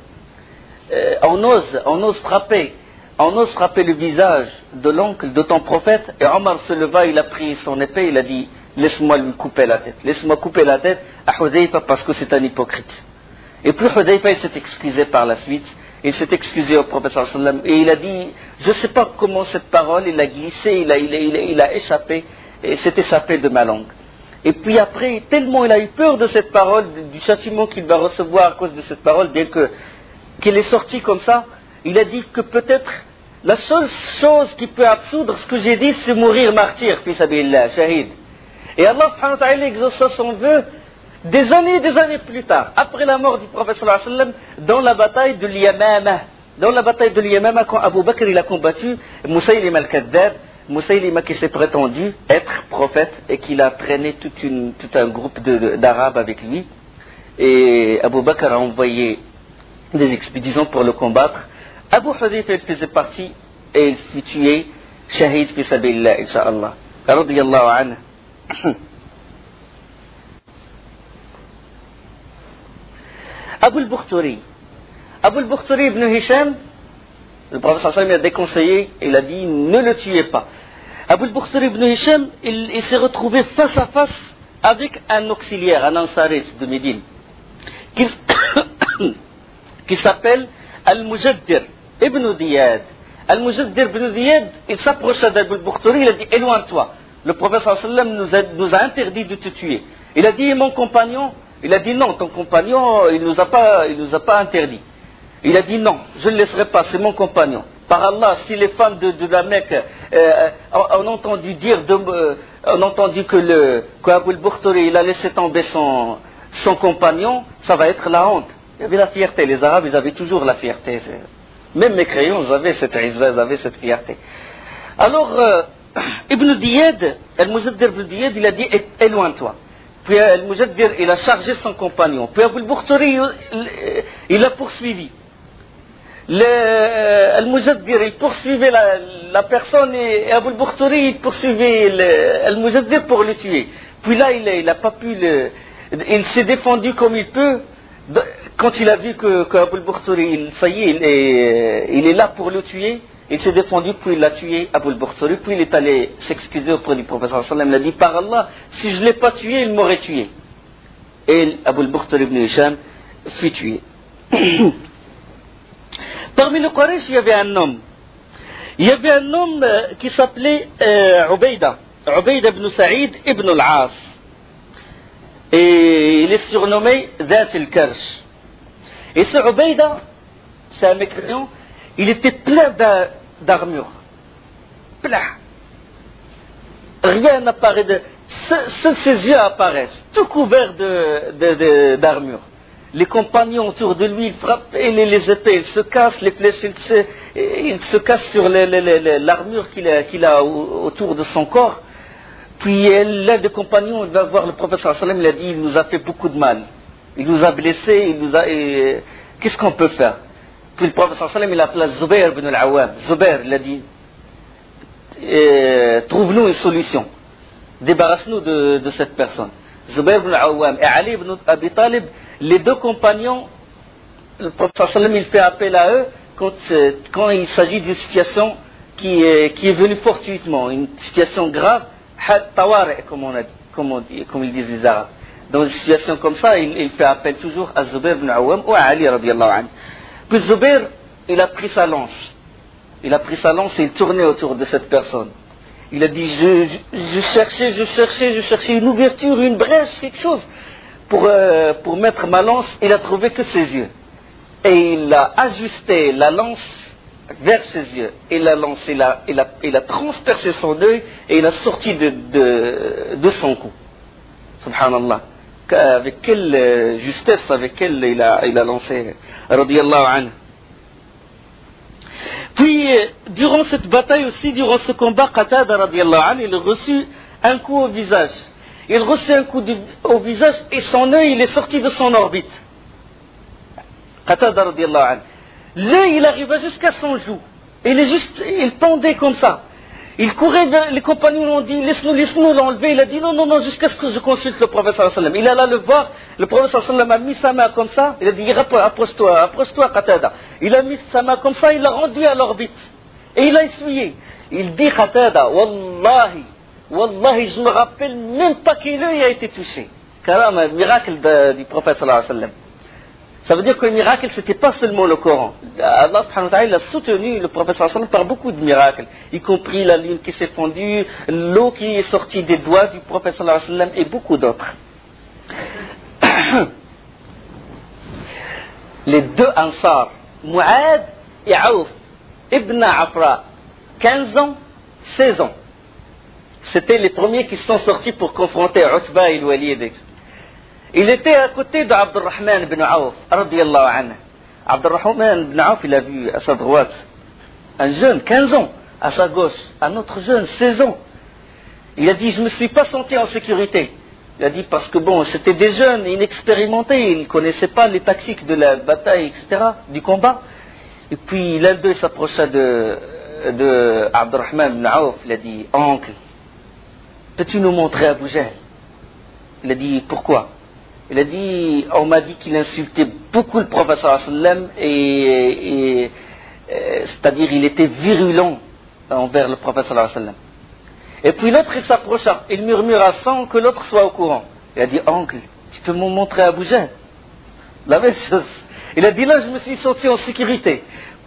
Euh, on ose, on ose frapper. On ose frapper le visage de l'oncle de ton prophète. Et Omar se leva, il a pris son épée, il a dit laisse-moi lui couper la tête. Laisse-moi couper la tête à Hudayfa parce que c'est un hypocrite. Et puis Hudayfa, il s'est excusé par la suite. Il s'est excusé au prophète sallallahu alayhi wa sallam. Et il a dit, je ne sais pas comment cette parole, il a glissé, il a, il a, il a, il a échappé, et s'est échappé de ma langue. Et puis après, tellement il a eu peur de cette parole, du châtiment qu'il va recevoir à cause de cette parole, bien que, qu'il est sorti comme ça, il a dit que peut-être la seule chose qui peut absoudre ce que j'ai dit, c'est mourir martyr, fi sabilillah, shahid. Et Allah subhanahu wa ta'ala exauça son vœu des années et des années plus tard, après la mort du prophète sallallahu alayhi wa sallam, dans la bataille de l'Yamama. Dans la bataille de l'Yamama, quand Abu Bakr il a combattu Moussaïlim al-Kadhdab, Moussaïlim qui s'est prétendu être prophète et qu'il a traîné toute une, tout un groupe de, de, d'Arabes avec lui. Et Abu Bakr a envoyé des expéditions pour le combattre. Abu Hudayfa il faisait partie et il fut tué, shahid fi sabilillah, insha'Allah. Radiyallahu anhu. Abu al-Bukhtari. Abu al-Bukhtari ibn Hisham, le prophète sallallahu alayhi wa sallam a déconseillé, il a dit ne le tuez pas. Abu al-Bukhtari ibn Hisham, il, il s'est retrouvé face à face avec un auxiliaire, un ansari de Médine, qui, qui s'appelle Al-Mujaddir ibn Diyad. Al-Mujaddir ibn Ziyad, il s'approcha d'Abu al-Bukhtari, il a dit éloigne-toi. Le prophète sallallahu alayhi wa sallam nous a, nous a interdit de te tuer. Il a dit mon compagnon, il a dit non, ton compagnon, il nous a pas, il nous a pas interdit. Il a dit non, je ne le laisserai pas, c'est mon compagnon. Par Allah, si les femmes de, de la Mecque euh, ont entendu dire, de, euh, ont entendu que le qu'Abu al-Bukhtari il a laissé tomber son, son compagnon, ça va être la honte. Il y avait la fierté. Les Arabes, ils avaient toujours la fierté. Même mes crayons, ils avaient cette izza, ils avaient cette fierté. Alors, euh, Ibn Diyad, Al-Mujaddir ibn Diyad, il a dit éloigne-toi. Puis Al-Mujaddir, il a chargé son compagnon. Puis Abu al-Bukhtari, il, il l'a poursuivi. Le, Al-Mujaddir, il poursuivait la, la personne et Abu al-Bukhtari, il poursuivait le, Al-Mujaddir pour le tuer. Puis là, il n'a pas pu le... Il s'est défendu comme il peut. Quand il a vu que, que Abu al-Bukhtari, ça y est, il est, il est là pour le tuer, il s'est défendu, puis il a tué Abu al-Bukhtari, puis il est allé s'excuser auprès du prophète sallallahu alayhi wa sallam. Il a dit, par Allah, si je ne l'ai pas tué, il m'aurait tué. Et Abu al-Bukhtari ibn Hisham fut tué. Parmi les Quraysh, il y avait un homme. Il y avait un homme qui s'appelait euh, Ubayda. Ubayda ibn Saïd ibn al-As. Et il est surnommé Zat al-Karsh. Et ce Ubayda, c'est un mécréant, il était plein d'armure. Plein. Rien n'apparaît de... Seuls ses yeux apparaissent, tout couvert de, de, de, d'armure. Les compagnons autour de lui, ils frappent et les, les épées, ils se cassent, les flèches, ils se, ils se cassent sur les, les, les, l'armure qu'il a, qu'il a autour de son corps. Puis l'un des compagnons, il va voir le prophète sallallahu alayhi wa sallam, il a dit, il nous a fait beaucoup de mal. Il nous a blessés, il nous a... Et, qu'est-ce qu'on peut faire? Puis le prophète sallallahu alayhi wa sallam, il a appelé Zubair ibn al-Awwam. Zubair, il a dit, trouve-nous une solution. Débarrasse-nous de, de cette personne. Zubair ibn al-Awwam et Ali ibn Abi Talib, les deux compagnons, le prophète sallallahu alayhi wa sallam, il fait appel à eux quand, quand il s'agit d'une situation qui est, qui est venue fortuitement, une situation grave, comme on a dit, comme, on dit, comme ils disent les Arabes. Dans une situation comme ça, il, il fait appel toujours à Zubair ibn al-Awwam ou à Ali radiallahu anhu. Puis Zubair, il a pris sa lance. Il a pris sa lance et il tournait autour de cette personne. Il a dit, je, je, je cherchais, je cherchais, je cherchais une ouverture, une brèche, quelque chose, pour, euh, pour mettre ma lance. Il a trouvé que ses yeux. Et il a ajusté la lance vers ses yeux. Et la lance, il a, il a, il a transpercé son œil et il a sorti de, de, de son cou. Subhanallah. Avec quelle justesse, avec quelle il a, il a lancé, radiyallahu anhu. Puis, durant cette bataille aussi, durant ce combat, Qatada, radiyallahu anhu, il a reçu un coup au visage. Il a reçu un coup de, au visage et son œil, il est sorti de son orbite. Qatada, radiyallahu anhu. L'œil, il arrivait jusqu'à son joue. Il est juste, il pendait comme ça. Il courait vers les compagnons, l'ont dit, laisse-nous, laisse-nous l'enlever. Il a dit, non, non, non, jusqu'à ce que je consulte le prophète sallallahu alayhi wa sallam. Il alla le voir, le prophète sallallahu alayhi wa sallam a mis sa main comme ça. Il a dit, approche-toi, approche-toi, Qatada. Il a mis sa main comme ça, il l'a rendu à l'orbite. Et il a essuyé. Il dit, Qatada, Wallahi, Wallahi, je me rappelle même pas quel œil a été touché. Car un miracle de, du prophète sallallahu alayhi wa sallam. Ça veut dire que le miracle, ce n'était pas seulement le Coran. Allah subhanahu wa ta'ala a soutenu le prophète sallallahu alayhi wa sallam par beaucoup de miracles, y compris la lune qui s'est fondue, l'eau qui est sortie des doigts du prophète sallallahu alayhi wa sallam et beaucoup d'autres. Les deux Ansar, Mu'ad et Aouf, Ibn Afra, quinze ans, seize ans. C'était les premiers qui sont sortis pour confronter Utba et Walid. Il était à côté d'Abdurrahman ibn Auf, radiyallahu anhu. Abdurrahman ibn Auf, il a vu à sa droite un jeune, quinze ans, à sa gauche, un autre jeune, seize ans. Il a dit, je ne me suis pas senti en sécurité. Il a dit, parce que bon, c'était des jeunes inexpérimentés, ils ne connaissaient pas les tactiques de la bataille, et cetera, du combat. Et puis l'un d'eux s'approcha de, de Abdurrahman ibn Auf, il a dit, oncle, peux-tu nous montrer Abu Jahl? Il a dit, pourquoi? Il a dit, on m'a dit qu'il insultait beaucoup le prophète sallallahu alayhi wa sallam et, et, et c'est-à-dire il était virulent envers le prophète sallallahu alayhi wa sallam. Et puis l'autre il s'approcha, il murmura sans que l'autre soit au courant. Il a dit, oncle, tu peux me montrer Abu Jahl? La même chose. Il a dit, là je me suis senti en sécurité.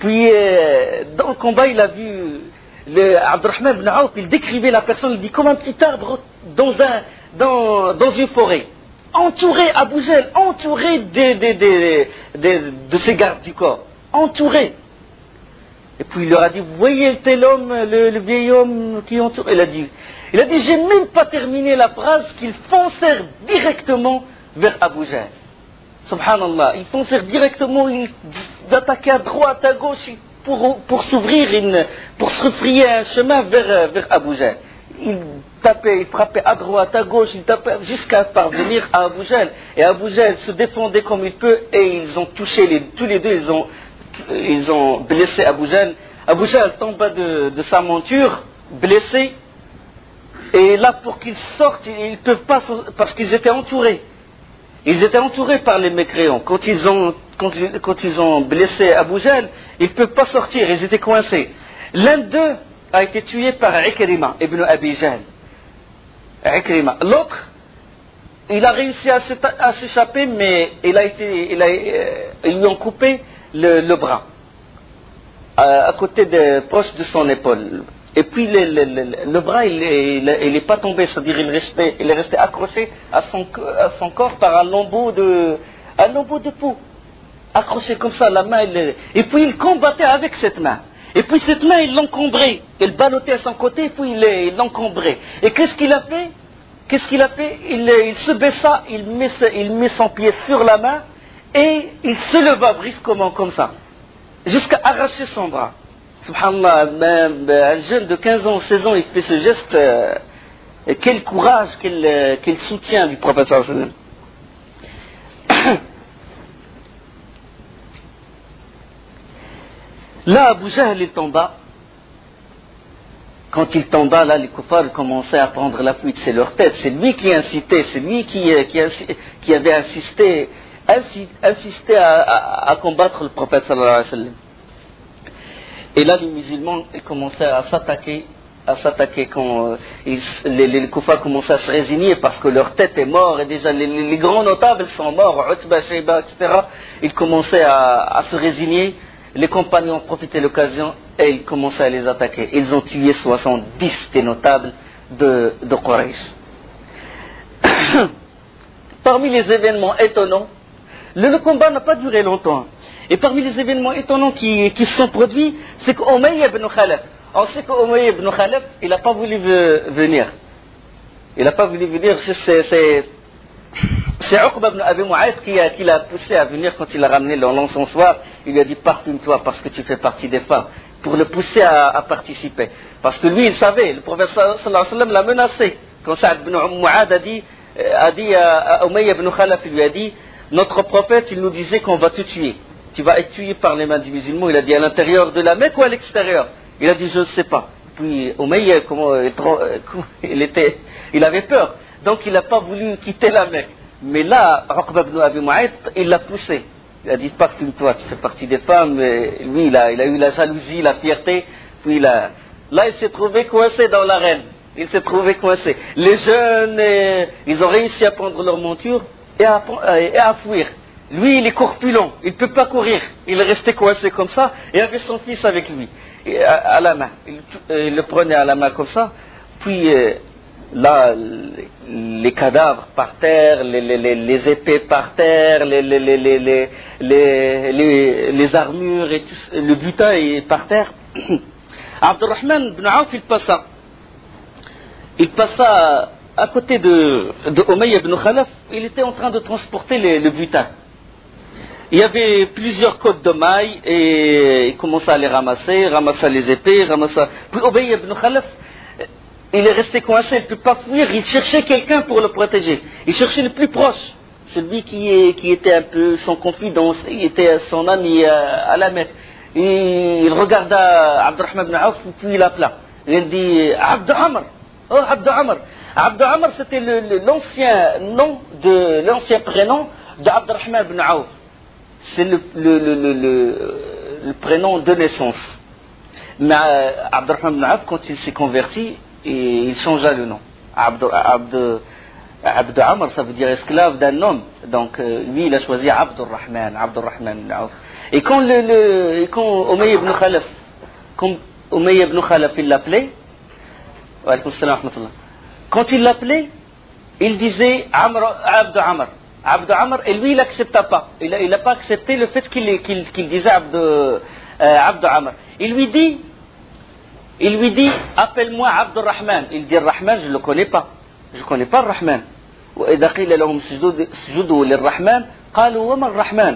Puis, euh, dans le combat, il a vu le Abdurrahman ibn Awf, il décrivait la personne, il dit comme un petit arbre dans, un, dans, dans une forêt, entouré, Abu Jahl, entouré de, de, de, de, de ses gardes du corps, entouré. Et puis il leur a dit, vous voyez tel homme, le, le vieil homme qui entoure. Il a dit, il a dit, j'ai même pas terminé la phrase qu'ils foncèrent directement vers Abu Jahl. Subhanallah, ils foncèrent directement, ils attaquaient à droite, à gauche pour, pour s'ouvrir, une, pour se refrayer un chemin vers, vers Abu Jahl. Ils tapaient, ils frappaient à droite, à gauche, ils tapaient jusqu'à parvenir à Abu Jahl. Et Abu Jahl se défendait comme il peut et ils ont touché, les, tous les deux, ils ont, ils ont blessé Abu Jahl. Abu Jahl tomba de, de sa monture, blessé. Et là, pour qu'ils sortent, ils ne peuvent pas, parce qu'ils étaient entourés. Ils étaient entourés par les mécréants. Quand ils ont, quand ils, quand ils ont blessé Abu Jahl, ils ne peuvent pas sortir, ils étaient coincés. L'un d'eux a été tué par Ikrima, ibn Abi Jahl. Ikrima. L'autre, il a réussi à s'échapper, mais il a été, il a, ils lui ont coupé le, le bras, à, à côté de, proche de son épaule. Et puis le, le, le, le bras, il n'est pas tombé, c'est-à-dire il, restait, il est resté accroché à son, à son corps par un lambeau de, un lambeau de peau. Accroché comme ça, la main, il, et puis il combattait avec cette main. Et puis cette main, il l'encombrait. Il ballottait à son côté, et puis il l'encombrait. Et qu'est-ce qu'il a fait Qu'est-ce qu'il a fait il, il se baissa, il met, il met son pied sur la main, et il se leva brusquement comme ça, jusqu'à arracher son bras. Subhanallah, même un jeune de quinze ans, seize ans, il fait ce geste. Euh, et quel courage, quel, euh, quel soutien du prophète sallallahu alayhi wa sallam. Là, Abu Jahl, il tomba. Quand il tomba, là, les kuffars commençaient à prendre la fuite. C'est leur tête. C'est lui qui incitait, c'est lui qui, qui, qui avait insisté, insisté à, à, à combattre le prophète sallallahu alayhi wa sallam. Et là, les musulmans ils commençaient à s'attaquer, à s'attaquer quand euh, ils, les, les kuffars commençaient à se résigner parce que leur tête est morte et déjà les, les, les grands notables sont morts, Utba, Shayba, et cetera. Ils commençaient à, à se résigner. Les compagnons profitaient de l'occasion et ils commençaient à les attaquer. Ils ont tué soixante-dix des notables de, de Quraysh. Parmi les événements étonnants, le, le combat n'a pas duré longtemps. Et parmi les événements étonnants qui, qui se sont produits, c'est qu'Umayya ibn Khalaf, on sait qu'Umayya ibn Khalaf, il n'a pas voulu venir. Il n'a pas voulu venir, c'est, c'est, c'est Uqba ibn Abi Mu'ayt qui, qui l'a poussé à venir quand il a ramené l'encensoir. Il lui a dit parfume-toi parce que tu fais partie des femmes, pour le pousser à, à participer. Parce que lui, il savait, le prophète sallallahu alayhi wa sallam l'a menacé. Quand Sa'd ibn Mu'adh a dit, a dit à Umayya ibn Khalaf, il lui a dit, notre prophète, il nous disait qu'on va te tuer. Tu vas être tué par les mains du musulman. Il a dit à l'intérieur de la Mecque ou à l'extérieur. Il a dit je ne sais pas. Puis Umayya, comment, il, était, il avait peur. Donc il n'a pas voulu quitter la Mecque. Mais là, Uqba ibn Abi Mu'ayt, il l'a poussé. Il a dit parfume-toi, tu fais partie des femmes. Et lui, il a, il a eu la jalousie, la fierté. Puis il a, là, il s'est trouvé coincé dans l'arène. Il s'est trouvé coincé. Les jeunes, eh, ils ont réussi à prendre leur monture et à, et à fuir. Lui, il est corpulent, il ne peut pas courir. Il est resté coincé comme ça et avait son fils avec lui, à, à la main. Il, il le prenait à la main comme ça. Puis euh, là, les cadavres par terre, les, les, les, les épées par terre, les, les, les, les, les, les, les, les armures, et tout, le butin est par terre. Abdurrahman ibn Awf, il passa. Il passa à côté de, de Umayya ibn Khalaf. Il était en train de transporter les, le butin. Il y avait plusieurs côtes de mailles et il commençait à les ramasser, ramasser les épées, ramasser... Puis Umayya ibn Khalaf, il est resté coincé, il ne peut pas fuir, il cherchait quelqu'un pour le protéger. Il cherchait le plus proche, celui qui, est, qui était un peu son confident, il était son ami à, à la Mecque. Et il regarda Abdurrahman ibn Awf, puis il l'appela. Il dit « Abd Amr !» Oh, Abd Amr. Abd Amr, c'était le, le, l'ancien nom, de, l'ancien prénom d'Abdurrahman ibn Awf. C'est le, le, le, le, le, le prénom de naissance. Mais euh, Abdurrahman ibn Awf, quand il s'est converti, il changea le nom. Abd, Abd, Abd Amr, ça veut dire esclave d'un homme. Donc euh, lui, il a choisi Abdur Rahman, Abdur Rahman ibn Auf. Et quand, le, le, et quand Umayy ibn Khalaf, quand Umayy ibn Khalaf, il l'appelait, quand il l'appelait, il disait Amr, Abd Amr. Abd Amr, et lui, il n'accepta pas. Il n'a pas accepté le fait qu'il qu'il, qu'il disait Abd, euh, Abd Amr. Il lui dit, il lui dit, appelle-moi Abd Rahman. Il dit Rahman, je ne le connais pas. Je ne connais pas le Rahman. وإذا قيل لهم اسجدوا للرحمن قالوا وما الرحمن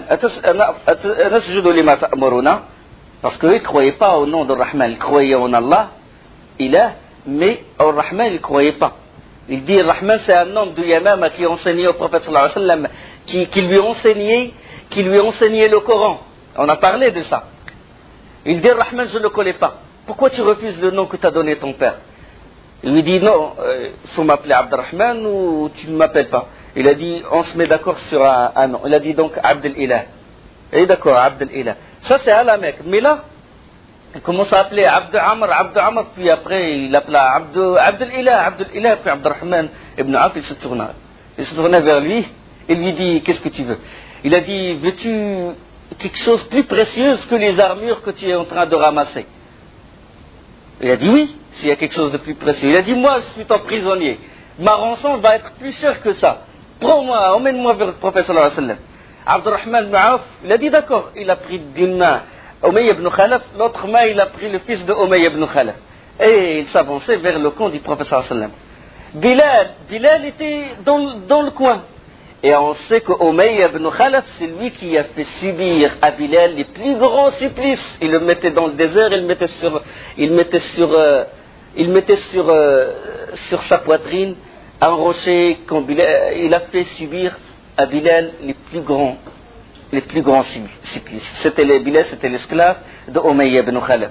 أنسجد لما تأمرنا. Parce qu'ils ne croyaient pas au nom de Rahman, ils croyaient en Allah, Ilah, mais au Rahman, ils ne croyaient pas. Il dit Rahman, c'est un homme du Yamama qui enseignait au prophète sallallahu alayhi wa sallam, qui, qui lui enseignait, qui lui enseignait le Coran. On a parlé de ça. Il dit Rahman, je ne le connais pas. Pourquoi tu refuses le nom que t'a donné ton père? Il lui dit non, il faut m'appeler Abdurrahman ou tu ne m'appelles pas. Il a dit on se met d'accord sur un, un nom. Il a dit donc Abd al-Ilah. Et d'accord, Abd al-Ilah. Ça c'est à la Mecque. Mais là, il commence à appeler Abd Amr, Abd Amr, puis après il appela Abd, Abd al-Ilah, Abd al-Ilah, puis Abdurrahman ibn Auf, il se tourna. Il se tourna vers lui et lui dit qu'est-ce que tu veux? Il a dit veux-tu quelque chose de plus précieux que les armures que tu es en train de ramasser? Il a dit oui, s'il y a quelque chose de plus précieux. Il a dit moi je suis ton prisonnier. Ma rançon va être plus chère que ça. Prends-moi, emmène-moi vers le prophète sallallahu alayhi wa sallam. Abdurrahman ibn Auf, il a dit d'accord. Il a pris d'une main Umayy ibn Khalaf, l'autre main il a pris le fils de Umayy ibn Khalaf. Et il s'avançait vers le camp du prophète sallallahu alayhi wa sallam. Bilal, Bilal était dans, dans le coin. Et on sait que Umayy ibn Khalaf, c'est lui qui a fait subir à Bilal les plus grands supplices. Il le mettait dans le désert, il le mettait sur, il mettait sur, euh, il mettait sur, euh, sur sa poitrine un rocher. Quand Bilal, il a fait subir à Bilal les plus grands, les plus grands supplices. C'était les, Bilal, c'était l'esclave de Umayy ibn Khalaf.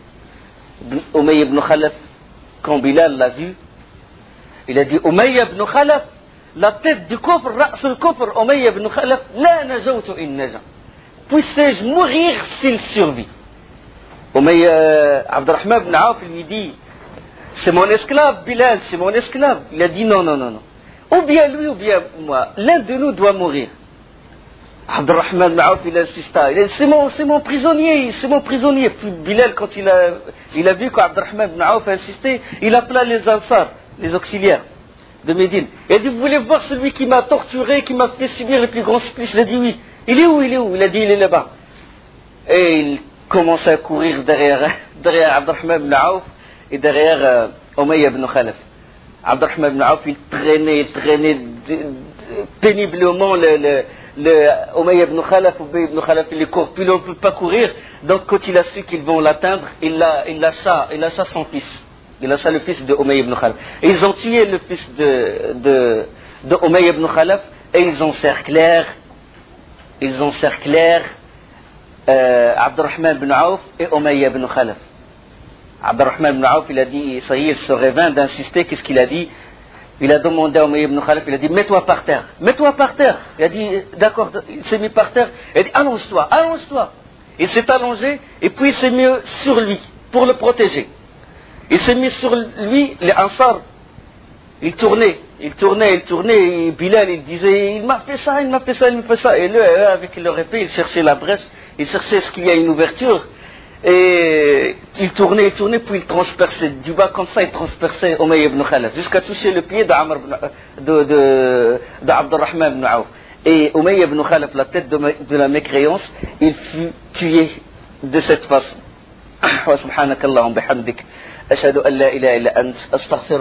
Umayy ibn Khalaf, quand Bilal l'a vu, il a dit Umayy ibn Khalaf, la tête du coffre, sur le coffre, Umayy ibn Khalaf, la najawtu in naja. Puisse-je mourir s'il survit? Umayy, euh, Abdurrahman ibn Auf lui dit, c'est mon esclave, Bilal, c'est mon esclave. Il a dit non, non, non, non. Ou bien lui, ou bien moi, l'un de nous doit mourir. Abdurrahman ibn Auf, il insista, il a dit, c'est mon, c'est mon prisonnier, c'est mon prisonnier. Puis Bilal, quand il a, il a vu qu'Abdurrahman ibn Auf insistait, il appela les ansar, les auxiliaires de Médine. Il a dit, vous voulez voir celui qui m'a torturé, qui m'a fait subir les plus grands supplices? Il a dit oui. Il est où? Il est où? Il a dit, il est là-bas. Et il commence à courir derrière, derrière Abdurrahman ibn Auf et derrière euh, Umayy ibn Khalaf. Abdurrahman ibn Auf, il traînait, il traînait de, de, péniblement le, le, le Umayy ibn Khalaf. Umayy ibn Khalaf, il est corpulent, on ne peut pas courir. Donc quand il a su qu'ils vont l'atteindre, il l'a, il lâcha, il lâcha son fils. Il lâcha le fils de Umayy ibn Khalaf. Et ils ont tué le fils de, de, de Umayy ibn Khalaf et ils encerclèrent, ils encerclèrent euh, Abdurrahman ibn Auf et Umayy ibn Khalaf. Abdurrahman ibn Auf, il a dit, ça y est, il se révint d'insister, qu'est-ce qu'il a dit? Il a demandé à Umayy ibn Khalaf, il a dit, mets-toi par terre, mets-toi par terre. Il a dit, d'accord, il s'est mis par terre, il a dit, allonge-toi, allonge-toi. Il s'est allongé et puis il s'est mis sur lui pour le protéger. Il s'est mis sur lui, les Ansar, il tournait, il tournait, il tournait, et Bilal, il disait, il m'a fait ça, il m'a fait ça, il m'a fait ça. Et lui, avec leur épée, il cherchait la brèche, il cherchait ce qu'il y a une ouverture. Et il tournait, il tournait, puis il transperçait, du bas comme ça, il transperçait Umayy ibn Khalaf, jusqu'à toucher le pied d'Amr, de, de, d'Abdurrahman ibn Auf. Et Umayy ibn Khalaf, la tête de, de la mécréance, il fut tué de cette façon. Wa subhanakallahum bihamdik. أشهد أن لا إله إلا أنت أستغفر